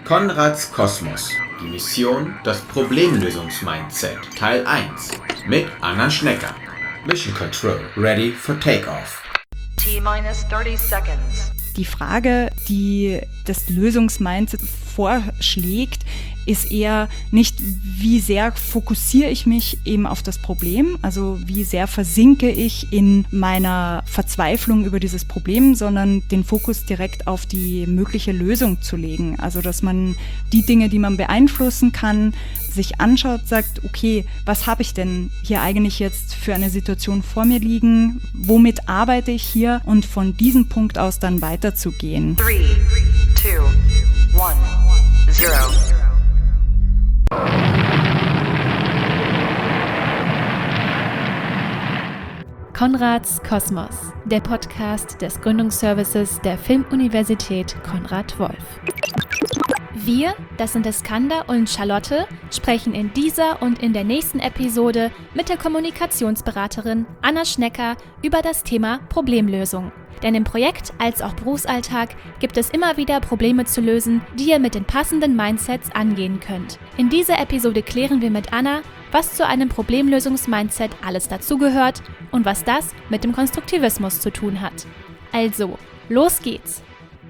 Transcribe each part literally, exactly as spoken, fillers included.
Konrads Kosmos. Die Mission, das Problemlösungs-Mindset. Teil eins. Mit Anna Schnecker. Mission Control. Ready for Takeoff. T-minus thirty seconds. Die Frage, die das Lösungs-Mindset vorschlägt, ist eher nicht, wie sehr fokussiere ich mich eben auf das Problem, also wie sehr versinke ich in meiner Verzweiflung über dieses Problem, sondern den Fokus direkt auf die mögliche Lösung zu legen. Also dass man die Dinge, die man beeinflussen kann, sich anschaut, sagt, okay, was habe ich denn hier eigentlich jetzt für eine Situation vor mir liegen? Womit arbeite ich hier? Und von diesem Punkt aus dann weiterzugehen. Three, two, one, zero. Konrads Kosmos, der Podcast des Gründungsservices der Filmuniversität Konrad Wolf. Wir, das sind Iskander und Charlotte, sprechen in dieser und in der nächsten Episode mit der Kommunikationsberaterin Anna Schnecker über das Thema Problemlösung. Denn im Projekt als auch Berufsalltag gibt es immer wieder Probleme zu lösen, die ihr mit den passenden Mindsets angehen könnt. In dieser Episode klären wir mit Anna, was zu einem Problemlösungs-Mindset alles dazugehört und was das mit dem Konstruktivismus zu tun hat. Also, los geht's!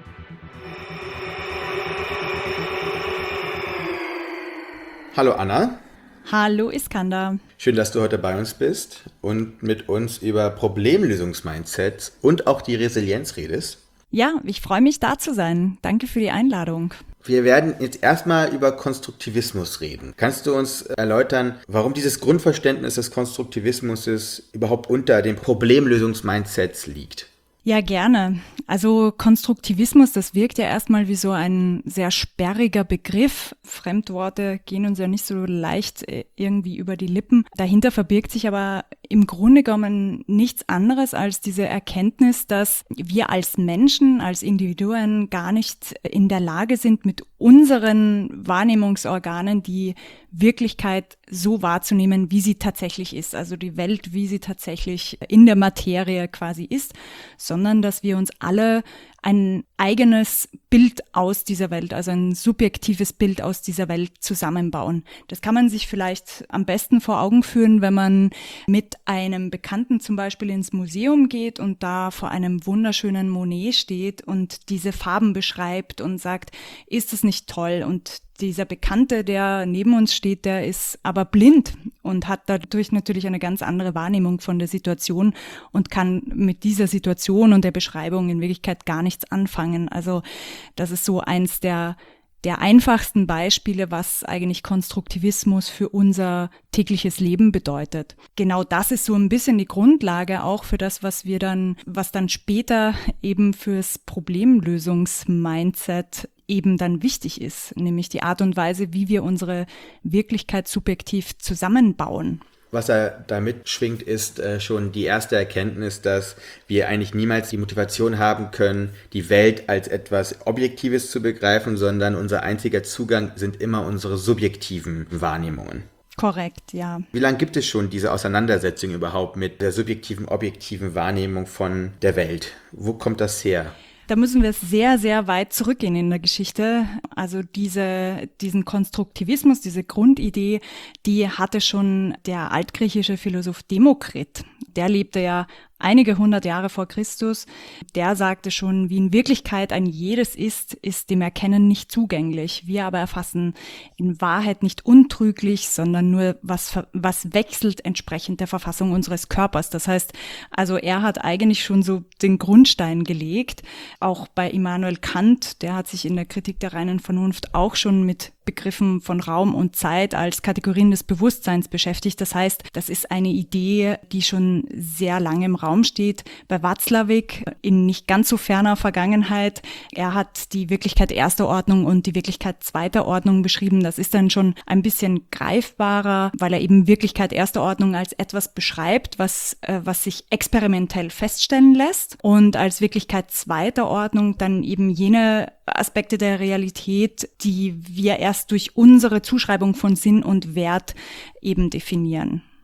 Hallo Anna. Hallo Iskander. Schön, dass du heute bei uns bist und mit uns über Problemlösungs-Mindsets und auch die Resilienz redest. Ja, ich freue mich, da zu sein. Danke für die Einladung. Wir werden jetzt erstmal über Konstruktivismus reden. Kannst du uns erläutern, warum dieses Grundverständnis des Konstruktivismus überhaupt unter den Problemlösungs-Mindsets liegt? Ja, gerne. Also Konstruktivismus, das wirkt ja erstmal wie so ein sehr sperriger Begriff. Fremdworte gehen uns ja nicht so leicht irgendwie über die Lippen. Dahinter verbirgt sich aber im Grunde genommen nichts anderes als diese Erkenntnis, dass wir als Menschen, als Individuen gar nicht in der Lage sind, mit unseren Wahrnehmungsorganen die Wirklichkeit so wahrzunehmen, wie sie tatsächlich ist, also die Welt, wie sie tatsächlich in der Materie quasi ist, sondern dass wir uns alle ein eigenes Bild aus dieser Welt, also ein subjektives Bild aus dieser Welt zusammenbauen. Das kann man sich vielleicht am besten vor Augen führen, wenn man mit einem Bekannten zum Beispiel ins Museum geht und da vor einem wunderschönen Monet steht und diese Farben beschreibt und sagt, ist das nicht toll? Und dieser Bekannte, der neben uns steht, der ist aber blind und hat dadurch natürlich eine ganz andere Wahrnehmung von der Situation und kann mit dieser Situation und der Beschreibung in Wirklichkeit gar nichts anfangen. Also das ist so eins der der einfachsten Beispiele, was eigentlich Konstruktivismus für unser tägliches Leben bedeutet. Genau das ist so ein bisschen die Grundlage auch für das, was wir dann, was dann später eben fürs Problemlösungs-Mindset eben dann wichtig ist, nämlich die Art und Weise, wie wir unsere Wirklichkeit subjektiv zusammenbauen. Was er da mitschwingt, ist äh, schon die erste Erkenntnis, dass wir eigentlich niemals die Motivation haben können, die Welt als etwas Objektives zu begreifen, sondern unser einziger Zugang sind immer unsere subjektiven Wahrnehmungen. Korrekt, ja. Wie lange gibt es schon diese Auseinandersetzung überhaupt mit der subjektiven, objektiven Wahrnehmung von der Welt? Wo kommt das her? Da müssen wir sehr, sehr weit zurückgehen in der Geschichte. Also diese, diesen Konstruktivismus, diese Grundidee, die hatte schon der altgriechische Philosoph Demokrit. Der lebte ja einige hundert Jahre vor Christus. Der sagte schon, wie in Wirklichkeit ein jedes ist, ist dem Erkennen nicht zugänglich. Wir aber erfassen in Wahrheit nicht untrüglich, sondern nur was, was wechselt entsprechend der Verfassung unseres Körpers. Das heißt, also er hat eigentlich schon so den Grundstein gelegt. Auch bei Immanuel Kant, der hat sich in der Kritik der reinen Vernunft auch schon mit Begriffen von Raum und Zeit als Kategorien des Bewusstseins beschäftigt. Das heißt, das ist eine Idee, die schon sehr lange im Raum steht. Bei Watzlawick in nicht ganz so ferner Vergangenheit. Er hat die Wirklichkeit erster Ordnung und die Wirklichkeit zweiter Ordnung beschrieben. Das ist dann schon ein bisschen greifbarer, weil er eben Wirklichkeit erster Ordnung als etwas beschreibt, was, äh, was sich experimentell feststellen lässt. Und als Wirklichkeit zweiter Ordnung dann eben jene Aspekte der Realität, die wir erst durch unsere Zuschreibung von Sinn und Wert eben definieren.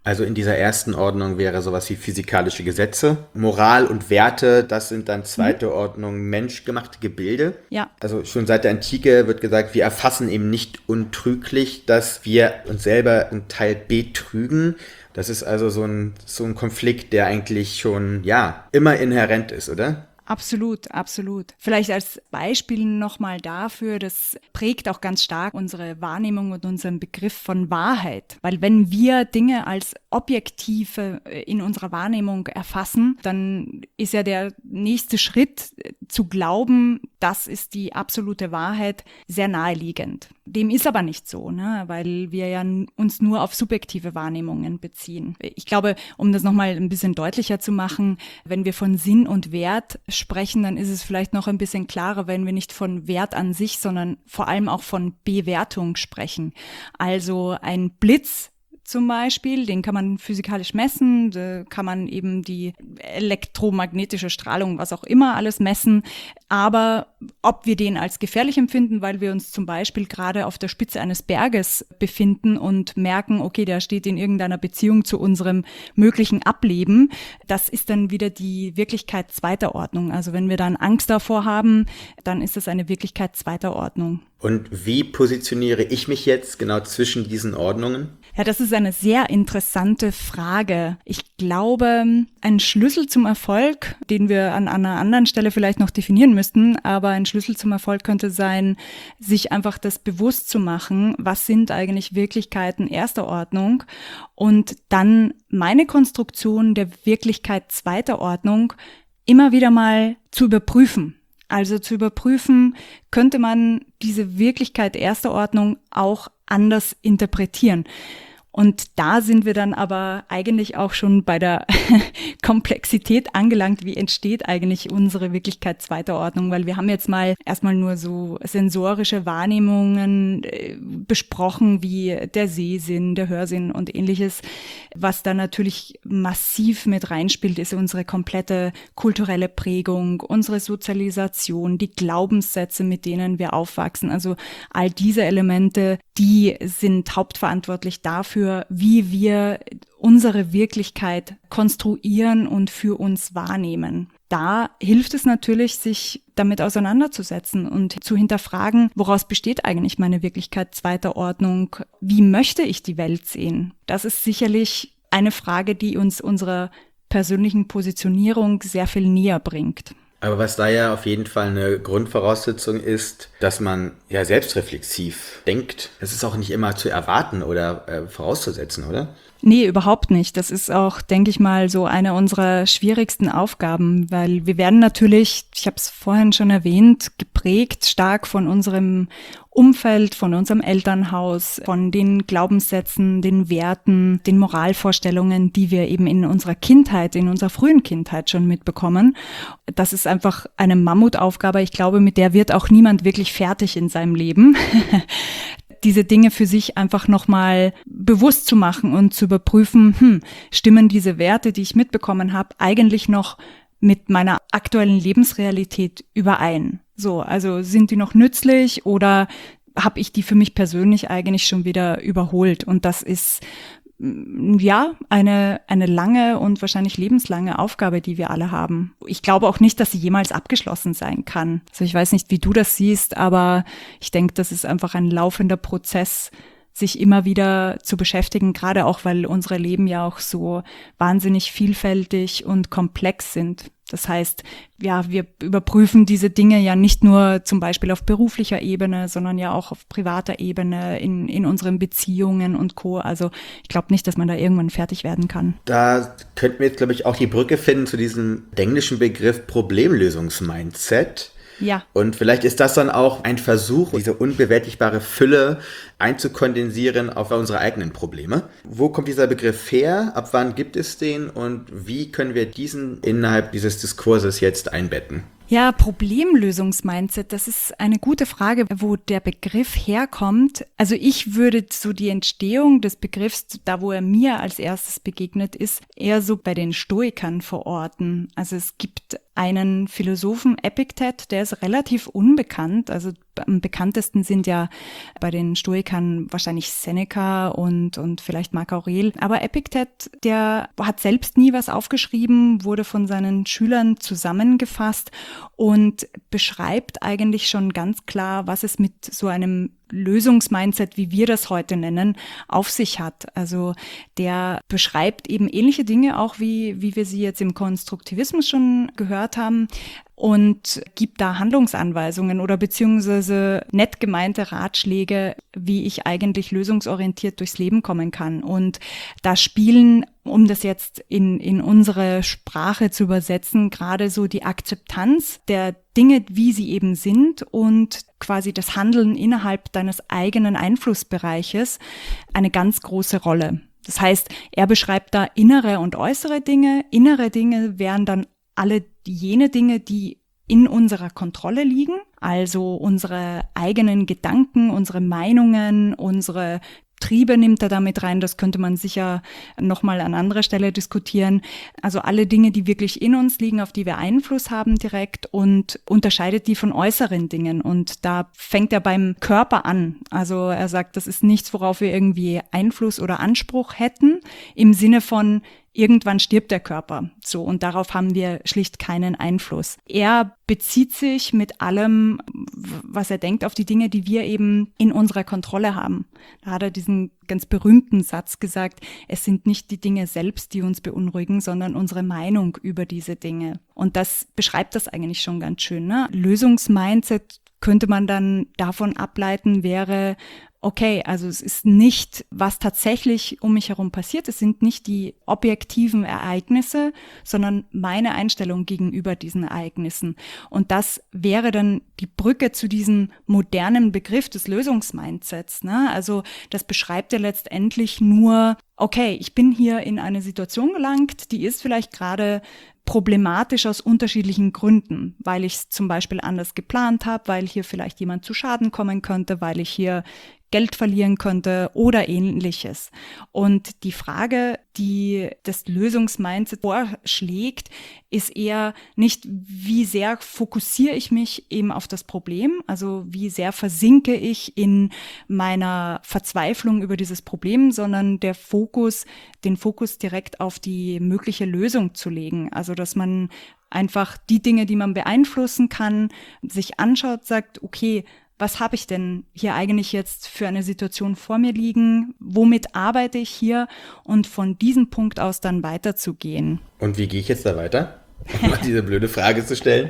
Also in dieser ersten Ordnung wäre sowas wie physikalische Gesetze. Moral und Werte, das sind dann zweite mhm. Ordnung menschgemachte Gebilde. Ja. Also schon seit der Antike wird gesagt, wir erfassen eben nicht untrüglich, dass wir uns selber einen Teil betrügen. Das ist also so ein, so ein Konflikt, der eigentlich schon, ja, immer inhärent ist, oder? Absolut, absolut. Vielleicht als Beispiel nochmal dafür, das prägt auch ganz stark unsere Wahrnehmung und unseren Begriff von Wahrheit. Weil wenn wir Dinge als objektive in unserer Wahrnehmung erfassen, dann ist ja der nächste Schritt zu glauben, das ist die absolute Wahrheit, sehr naheliegend. Dem ist aber nicht so, ne? Weil wir ja uns nur auf subjektive Wahrnehmungen beziehen. Ich glaube, um das nochmal ein bisschen deutlicher zu machen, wenn wir von Sinn und Wert sprechen, dann ist es vielleicht noch ein bisschen klarer, wenn wir nicht von Wert an sich, sondern vor allem auch von Bewertung sprechen. Also ein Blitz zum Beispiel, den kann man physikalisch messen, da kann man eben die elektromagnetische Strahlung, was auch immer alles messen, aber ob wir den als gefährlich empfinden, weil wir uns zum Beispiel gerade auf der Spitze eines Berges befinden und merken, okay, der steht in irgendeiner Beziehung zu unserem möglichen Ableben, das ist dann wieder die Wirklichkeit zweiter Ordnung. Also wenn wir dann Angst davor haben, dann ist das eine Wirklichkeit zweiter Ordnung. Und wie positioniere ich mich jetzt genau zwischen diesen Ordnungen? Ja, das ist eine sehr interessante Frage. Ich glaube, ein Schlüssel zum Erfolg, den wir an einer anderen Stelle vielleicht noch definieren müssten, aber ein Schlüssel zum Erfolg könnte sein, sich einfach das bewusst zu machen, was sind eigentlich Wirklichkeiten erster Ordnung und dann meine Konstruktion der Wirklichkeit zweiter Ordnung immer wieder mal zu überprüfen. Also zu überprüfen, könnte man diese Wirklichkeit erster Ordnung auch anders interpretieren. Und da sind wir dann aber eigentlich auch schon bei der Komplexität angelangt. Wie entsteht eigentlich unsere Wirklichkeit zweiter Ordnung? Weil wir haben jetzt mal erstmal nur so sensorische Wahrnehmungen äh, besprochen, wie der Sehsinn, der Hörsinn und ähnliches. Was da natürlich massiv mit reinspielt, ist unsere komplette kulturelle Prägung, unsere Sozialisation, die Glaubenssätze, mit denen wir aufwachsen. Also all diese Elemente, die sind hauptverantwortlich dafür, wie wir unsere Wirklichkeit konstruieren und für uns wahrnehmen. Da hilft es natürlich, sich damit auseinanderzusetzen und zu hinterfragen, woraus besteht eigentlich meine Wirklichkeit zweiter Ordnung? Wie möchte ich die Welt sehen? Das ist sicherlich eine Frage, die uns unserer persönlichen Positionierung sehr viel näher bringt. Aber was da ja auf jeden Fall eine Grundvoraussetzung ist, dass man ja selbstreflexiv denkt. Das ist auch nicht immer zu erwarten oder äh, vorauszusetzen, oder? Nee, überhaupt nicht. Das ist auch, denke ich mal, so eine unserer schwierigsten Aufgaben, weil wir werden natürlich, ich habe es vorhin schon erwähnt, geprägt stark von unserem Umfeld, von unserem Elternhaus, von den Glaubenssätzen, den Werten, den Moralvorstellungen, die wir eben in unserer Kindheit, in unserer frühen Kindheit schon mitbekommen. Das ist einfach eine Mammutaufgabe. Ich glaube, mit der wird auch niemand wirklich fertig in seinem Leben. Diese Dinge für sich einfach nochmal bewusst zu machen und zu überprüfen, hm, stimmen diese Werte, die ich mitbekommen habe, eigentlich noch mit meiner aktuellen Lebensrealität überein? So, also sind die noch nützlich oder habe ich die für mich persönlich eigentlich schon wieder überholt? Und das ist ja eine eine lange und wahrscheinlich lebenslange Aufgabe, die wir alle haben. Ich glaube auch nicht, dass sie jemals abgeschlossen sein kann. Also ich weiß nicht, wie du das siehst, aber ich denke, das ist einfach ein laufender Prozess, sich immer wieder zu beschäftigen, gerade auch, weil unsere Leben ja auch so wahnsinnig vielfältig und komplex sind. Das heißt, ja, wir überprüfen diese Dinge ja nicht nur zum Beispiel auf beruflicher Ebene, sondern ja auch auf privater Ebene, in, in unseren Beziehungen und Co. Also ich glaube nicht, dass man da irgendwann fertig werden kann. Da könnten wir jetzt, glaube ich, auch die Brücke finden zu diesem englischen Begriff Problemlösungsmindset. Ja. Und vielleicht ist das dann auch ein Versuch, diese unbewältigbare Fülle einzukondensieren auf unsere eigenen Probleme. Wo kommt dieser Begriff her? Ab wann gibt es den? Und wie können wir diesen innerhalb dieses Diskurses jetzt einbetten? Ja, Problemlösungsmindset, das ist eine gute Frage, wo der Begriff herkommt. Also ich würde so die Entstehung des Begriffs, da wo er mir als erstes begegnet ist, eher so bei den Stoikern verorten. Also es gibt einen Philosophen, Epiktet, der ist relativ unbekannt, also am bekanntesten sind ja bei den Stoikern wahrscheinlich Seneca und, und vielleicht Marc Aurel. Aber Epiktet, der hat selbst nie was aufgeschrieben, wurde von seinen Schülern zusammengefasst und beschreibt eigentlich schon ganz klar, was es mit so einem Lösungsmindset, wie wir das heute nennen, auf sich hat. Also der beschreibt eben ähnliche Dinge auch, wie, wie wir sie jetzt im Konstruktivismus schon gehört haben, und gibt da Handlungsanweisungen oder beziehungsweise nett gemeinte Ratschläge, wie ich eigentlich lösungsorientiert durchs Leben kommen kann. Und da spielen, um das jetzt in, in unsere Sprache zu übersetzen, gerade so die Akzeptanz der Dinge, wie sie eben sind, und quasi das Handeln innerhalb deines eigenen Einflussbereiches eine ganz große Rolle. Das heißt, er beschreibt da innere und äußere Dinge. Innere Dinge wären dann alle jene Dinge, die in unserer Kontrolle liegen, also unsere eigenen Gedanken, unsere Meinungen, unsere Triebe nimmt er damit rein, das könnte man sicher nochmal an anderer Stelle diskutieren. Also alle Dinge, die wirklich in uns liegen, auf die wir Einfluss haben direkt, und unterscheidet die von äußeren Dingen. Und da fängt er beim Körper an. Also er sagt, das ist nichts, worauf wir irgendwie Einfluss oder Anspruch hätten, im Sinne von, irgendwann stirbt der Körper. So, und darauf haben wir schlicht keinen Einfluss. Er bezieht sich mit allem, was er denkt, auf die Dinge, die wir eben in unserer Kontrolle haben. Da hat er diesen ganz berühmten Satz gesagt, es sind nicht die Dinge selbst, die uns beunruhigen, sondern unsere Meinung über diese Dinge. Und das beschreibt das eigentlich schon ganz schön, ne? Lösungsmindset könnte man dann davon ableiten, wäre, okay, also es ist nicht, was tatsächlich um mich herum passiert, es sind nicht die objektiven Ereignisse, sondern meine Einstellung gegenüber diesen Ereignissen. Und das wäre dann die Brücke zu diesem modernen Begriff des Lösungsmindsets, ne? Also das beschreibt ja letztendlich nur, okay, ich bin hier in eine Situation gelangt, die ist vielleicht gerade problematisch aus unterschiedlichen Gründen, weil ich es zum Beispiel anders geplant habe, weil hier vielleicht jemand zu Schaden kommen könnte, weil ich hier Geld verlieren könnte oder ähnliches. Und die Frage, die das Lösungsmindset vorschlägt, ist eher nicht, wie sehr fokussiere ich mich eben auf das Problem, also wie sehr versinke ich in meiner Verzweiflung über dieses Problem, sondern der Fokus, den Fokus direkt auf die mögliche Lösung zu legen. Also dass man einfach die Dinge, die man beeinflussen kann, sich anschaut, sagt, okay, was habe ich denn hier eigentlich jetzt für eine Situation vor mir liegen? Womit arbeite ich hier? Und von diesem Punkt aus dann weiterzugehen. Und wie gehe ich jetzt da weiter? Um mal diese blöde Frage zu stellen.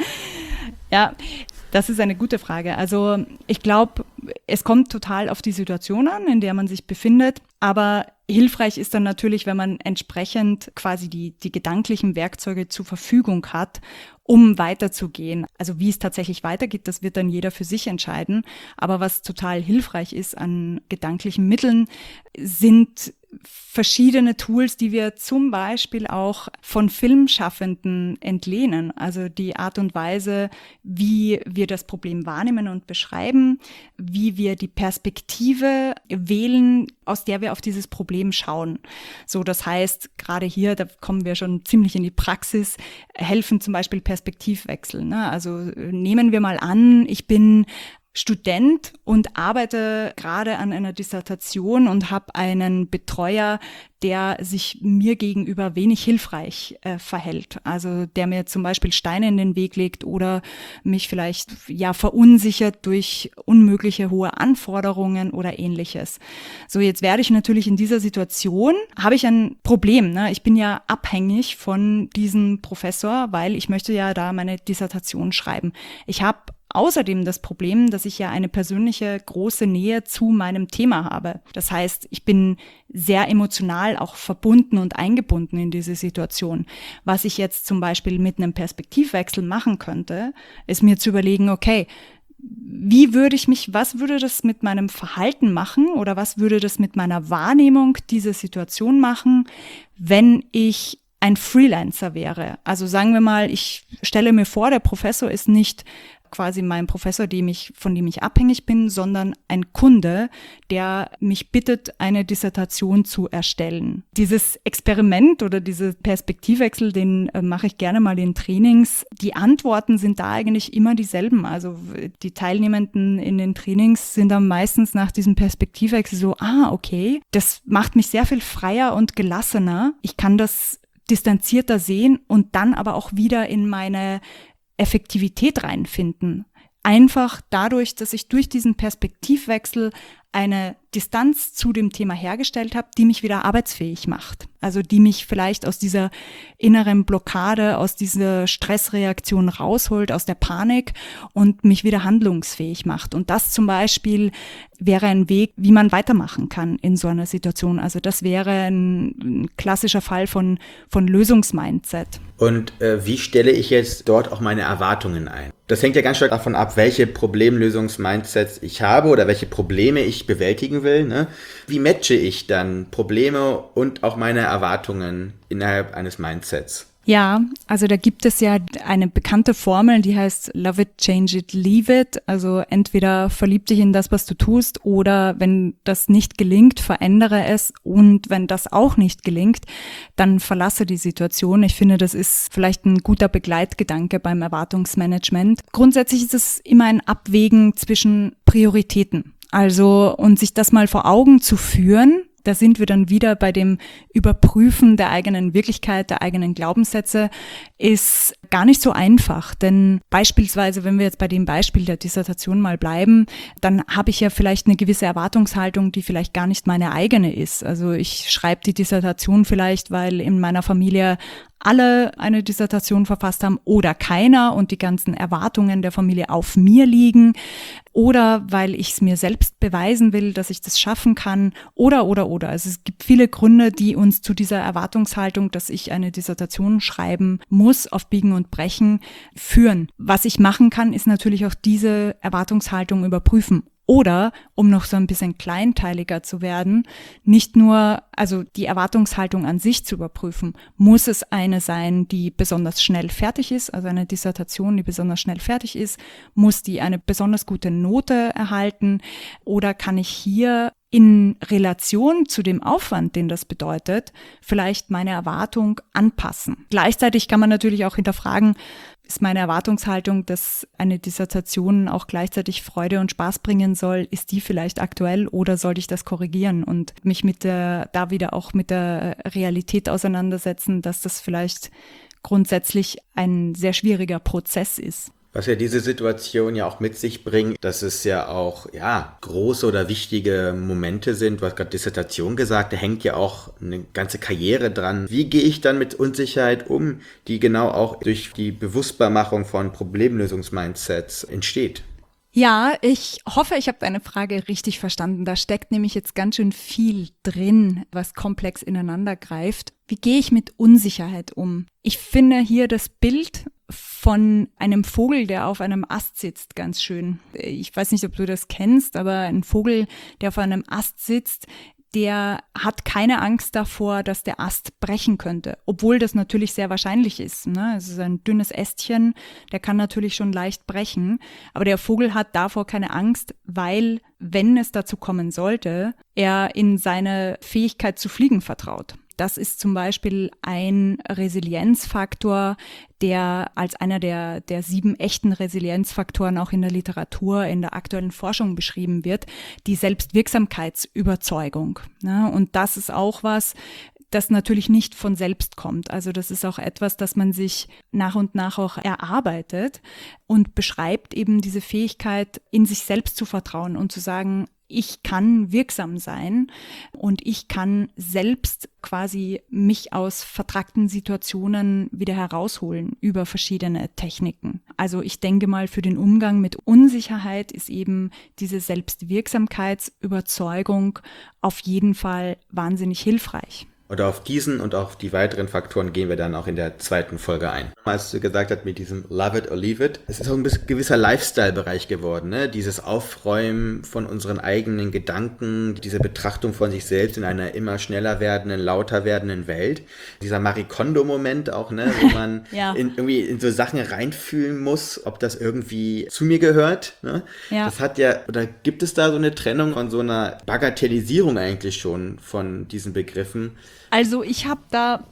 Ja, das ist eine gute Frage. Also ich glaube, es kommt total auf die Situation an, in der man sich befindet. Aber hilfreich ist dann natürlich, wenn man entsprechend quasi die, die gedanklichen Werkzeuge zur Verfügung hat, um weiterzugehen. Also wie es tatsächlich weitergeht, das wird dann jeder für sich entscheiden. Aber was total hilfreich ist an gedanklichen Mitteln, sind verschiedene Tools, die wir zum Beispiel auch von Filmschaffenden entlehnen. Also die Art und Weise, wie wir das Problem wahrnehmen und beschreiben, wie wir die Perspektive wählen, aus der wir auf dieses Problem schauen. So, das heißt, gerade hier, da kommen wir schon ziemlich in die Praxis, helfen zum Beispiel Perspektivwechsel, ne? Also nehmen wir mal an, ich bin Student und arbeite gerade an einer Dissertation und habe einen Betreuer, der sich mir gegenüber wenig hilfreich äh, verhält. Also der mir zum Beispiel Steine in den Weg legt oder mich vielleicht ja verunsichert durch unmögliche hohe Anforderungen oder ähnliches. So, jetzt werde ich natürlich in dieser Situation, habe ich ein Problem, ne? Ich bin ja abhängig von diesem Professor, weil ich möchte ja da meine Dissertation schreiben. Ich habe außerdem das Problem, dass ich ja eine persönliche große Nähe zu meinem Thema habe. Das heißt, ich bin sehr emotional auch verbunden und eingebunden in diese Situation. Was ich jetzt zum Beispiel mit einem Perspektivwechsel machen könnte, ist mir zu überlegen, okay, wie würde ich mich, was würde das mit meinem Verhalten machen oder was würde das mit meiner Wahrnehmung dieser Situation machen, wenn ich ein Freelancer wäre. Also sagen wir mal, ich stelle mir vor, der Professor ist nicht quasi mein Professor, dem ich, von dem ich abhängig bin, sondern ein Kunde, der mich bittet, eine Dissertation zu erstellen. Dieses Experiment oder diese Perspektivwechsel, den äh, mache ich gerne mal in Trainings. Die Antworten sind da eigentlich immer dieselben. Also die Teilnehmenden in den Trainings sind dann meistens nach diesem Perspektivwechsel so, ah, okay, das macht mich sehr viel freier und gelassener. Ich kann das distanzierter sehen und dann aber auch wieder in meine Effektivität reinfinden. Einfach dadurch, dass ich durch diesen Perspektivwechsel eine Distanz zu dem Thema hergestellt habe, die mich wieder arbeitsfähig macht. Also die mich vielleicht aus dieser inneren Blockade, aus dieser Stressreaktion rausholt, aus der Panik und mich wieder handlungsfähig macht. Und das zum Beispiel wäre ein Weg, wie man weitermachen kann in so einer Situation. Also das wäre ein, ein klassischer Fall von, von Lösungsmindset. Und äh, wie stelle ich jetzt dort auch meine Erwartungen ein? Das hängt ja ganz stark davon ab, welche Problemlösungs-Mindsets ich habe oder welche Probleme ich bewältigen will. Ne? Wie matche ich dann Probleme und auch meine Erwartungen innerhalb eines Mindsets? Ja, also da gibt es ja eine bekannte Formel, die heißt Love it, change it, leave it. Also entweder verlieb dich in das, was du tust, oder wenn das nicht gelingt, verändere es. Und wenn das auch nicht gelingt, dann verlasse die Situation. Ich finde, das ist vielleicht ein guter Begleitgedanke beim Erwartungsmanagement. Grundsätzlich ist es immer ein Abwägen zwischen Prioritäten. Also, und sich das mal vor Augen zu führen. Da sind wir dann wieder bei dem Überprüfen der eigenen Wirklichkeit, der eigenen Glaubenssätze, ist gar nicht so einfach. Denn beispielsweise, wenn wir jetzt bei dem Beispiel der Dissertation mal bleiben, dann habe ich ja vielleicht eine gewisse Erwartungshaltung, die vielleicht gar nicht meine eigene ist. Also ich schreibe die Dissertation vielleicht, weil in meiner Familie alle eine Dissertation verfasst haben oder keiner und die ganzen Erwartungen der Familie auf mir liegen, oder weil ich es mir selbst beweisen will, dass ich das schaffen kann, oder, oder, oder. Also es gibt viele Gründe, die uns zu dieser Erwartungshaltung, dass ich eine Dissertation schreiben muss, auf Biegen und Brechen führen. Was ich machen kann, ist natürlich auch diese Erwartungshaltung überprüfen. Oder, um noch so ein bisschen kleinteiliger zu werden, nicht nur, also die Erwartungshaltung an sich zu überprüfen, muss es eine sein, die besonders schnell fertig ist, also eine Dissertation, die besonders schnell fertig ist, muss die eine besonders gute Note erhalten, oder kann ich hier in Relation zu dem Aufwand, den das bedeutet, vielleicht meine Erwartung anpassen. Gleichzeitig kann man natürlich auch hinterfragen, ist meine Erwartungshaltung, dass eine Dissertation auch gleichzeitig Freude und Spaß bringen soll, ist die vielleicht aktuell, oder sollte ich das korrigieren und mich mit der, da wieder auch mit der Realität auseinandersetzen, dass das vielleicht grundsätzlich ein sehr schwieriger Prozess ist. Was ja diese Situation ja auch mit sich bringt, dass es ja auch, ja, große oder wichtige Momente sind. Du hast gerade Dissertation gesagt, da hängt ja auch eine ganze Karriere dran. Wie gehe ich dann mit Unsicherheit um, die genau auch durch die Bewusstbarmachung von Problemlösungs-Mindsets entsteht? Ja, ich hoffe, ich habe deine Frage richtig verstanden. Da steckt nämlich jetzt ganz schön viel drin, was komplex ineinander greift. Wie gehe ich mit Unsicherheit um? Ich finde hier das Bild von einem Vogel, der auf einem Ast sitzt, ganz schön. Ich weiß nicht, ob du das kennst, aber ein Vogel, der auf einem Ast sitzt, der hat keine Angst davor, dass der Ast brechen könnte, obwohl das natürlich sehr wahrscheinlich ist. Ne? Es ist ein dünnes Ästchen, der kann natürlich schon leicht brechen, aber der Vogel hat davor keine Angst, weil, wenn es dazu kommen sollte, er in seine Fähigkeit zu fliegen vertraut. Das ist zum Beispiel ein Resilienzfaktor, der als einer der, der sieben echten Resilienzfaktoren auch in der Literatur, in der aktuellen Forschung beschrieben wird, die Selbstwirksamkeitsüberzeugung. Ja, und das ist auch was, das natürlich nicht von selbst kommt. Also das ist auch etwas, das man sich nach und nach auch erarbeitet und beschreibt eben diese Fähigkeit, in sich selbst zu vertrauen und zu sagen, ich kann wirksam sein und ich kann selbst quasi mich aus vertrackten Situationen wieder herausholen über verschiedene Techniken. Also ich denke mal, für den Umgang mit Unsicherheit ist eben diese Selbstwirksamkeitsüberzeugung auf jeden Fall wahnsinnig hilfreich. Oder auf diesen und auf die weiteren Faktoren gehen wir dann auch in der zweiten Folge ein. Als du gesagt hast mit diesem Love it or leave it, es ist auch ein bisschen gewisser Lifestyle-Bereich geworden, ne? Dieses Aufräumen von unseren eigenen Gedanken, diese Betrachtung von sich selbst in einer immer schneller werdenden, lauter werdenden Welt. Dieser Marie Kondo-Moment auch, ne? Wo man ja. in, irgendwie in so Sachen reinfühlen muss, ob das irgendwie zu mir gehört. Ne? Ja. Das hat ja, oder gibt es da so eine Trennung von so einer Bagatellisierung eigentlich schon von diesen Begriffen? Also ich habe da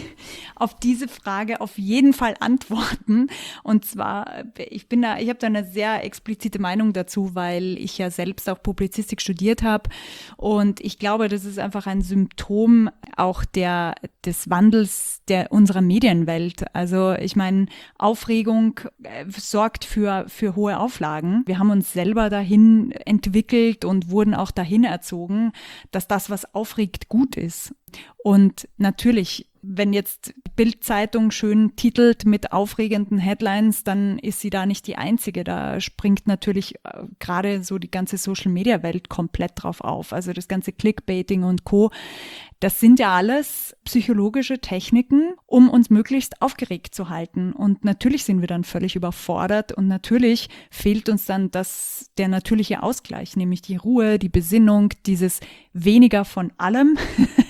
auf diese Frage auf jeden Fall Antworten. Und zwar, ich bin da, ich habe da eine sehr explizite Meinung dazu, weil ich ja selbst auch Publizistik studiert habe. Und ich glaube, das ist einfach ein Symptom auch der, des Wandels der, unserer Medienwelt. Also ich meine, Aufregung äh, sorgt für, für hohe Auflagen. Wir haben uns selber dahin entwickelt und wurden auch dahin erzogen, dass das, was aufregt, gut ist. Und natürlich, wenn jetzt Bild-Zeitung schön titelt mit aufregenden Headlines, dann ist sie da nicht die einzige. Da springt natürlich äh, gerade so die ganze Social-Media-Welt komplett drauf auf. Also das ganze Clickbaiting und Co. Das sind ja alles psychologische Techniken, um uns möglichst aufgeregt zu halten. Und natürlich sind wir dann völlig überfordert und natürlich fehlt uns dann das, der natürliche Ausgleich, nämlich die Ruhe, die Besinnung, dieses weniger von allem.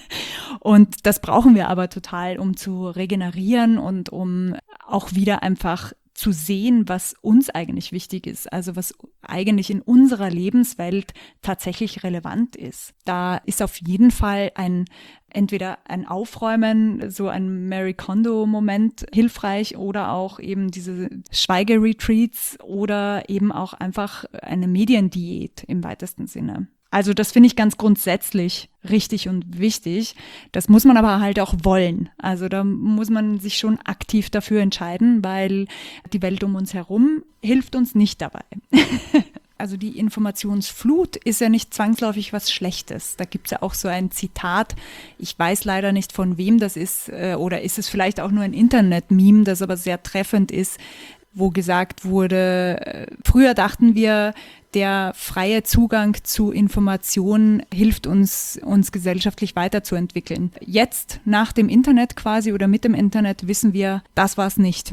Und das brauchen wir aber total, um zu regenerieren und um auch wieder einfach zu sehen, was uns eigentlich wichtig ist, also was eigentlich in unserer Lebenswelt tatsächlich relevant ist. Da ist auf jeden Fall ein entweder ein Aufräumen, so ein Marie Kondo-Moment hilfreich oder auch eben diese Schweigeretreats oder eben auch einfach eine Mediendiät im weitesten Sinne. Also das finde ich ganz grundsätzlich richtig und wichtig. Das muss man aber halt auch wollen. Also da muss man sich schon aktiv dafür entscheiden, weil die Welt um uns herum hilft uns nicht dabei. Also die Informationsflut ist ja nicht zwangsläufig was Schlechtes. Da gibt es ja auch so ein Zitat, ich weiß leider nicht von wem das ist, oder ist es vielleicht auch nur ein Internet-Meme, das aber sehr treffend ist, wo gesagt wurde, früher dachten wir, der freie Zugang zu Informationen hilft uns, uns gesellschaftlich weiterzuentwickeln. Jetzt, nach dem Internet quasi oder mit dem Internet, wissen wir, das war es nicht.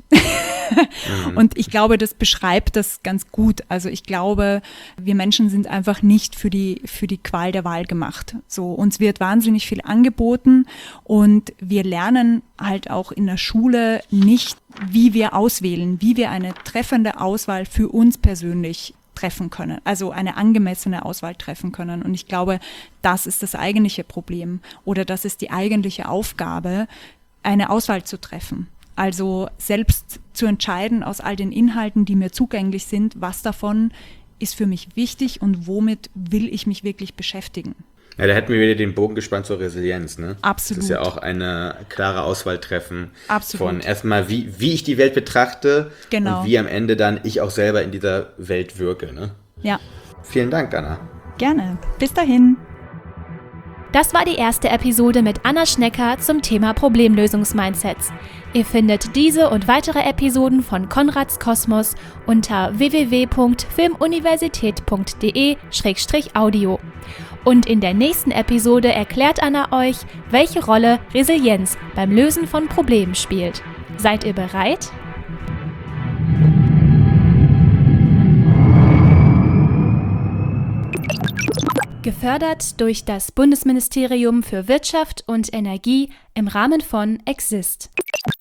Mhm. Und ich glaube, das beschreibt das ganz gut. Also ich glaube, wir Menschen sind einfach nicht für die, für die Qual der Wahl gemacht. So, uns wird wahnsinnig viel angeboten und wir lernen halt auch in der Schule nicht, wie wir auswählen, wie wir eine treffende Auswahl für uns persönlich treffen können, also eine angemessene Auswahl treffen können. Und ich glaube, das ist das eigentliche Problem oder das ist die eigentliche Aufgabe, eine Auswahl zu treffen. Also selbst zu entscheiden aus all den Inhalten, die mir zugänglich sind, was davon ist für mich wichtig und womit will ich mich wirklich beschäftigen. Ja, da hätten wir wieder den Bogen gespannt zur Resilienz, ne? Absolut. Das ist ja auch eine klare Auswahl treffen. Absolut. Von erstmal, wie, wie ich die Welt betrachte genau. und wie am Ende dann ich auch selber in dieser Welt wirke, ne? Ja. Vielen Dank, Anna. Gerne. Bis dahin. Das war die erste Episode mit Anna Schnecker zum Thema Problemlösungs-Mindsets. Ihr findet diese und weitere Episoden von Konrads Kosmos unter w w w punkt filmuniversität punkt d e slash audio. Und in der nächsten Episode erklärt Anna euch, welche Rolle Resilienz beim Lösen von Problemen spielt. Seid ihr bereit? Gefördert durch das Bundesministerium für Wirtschaft und Energie im Rahmen von Exist.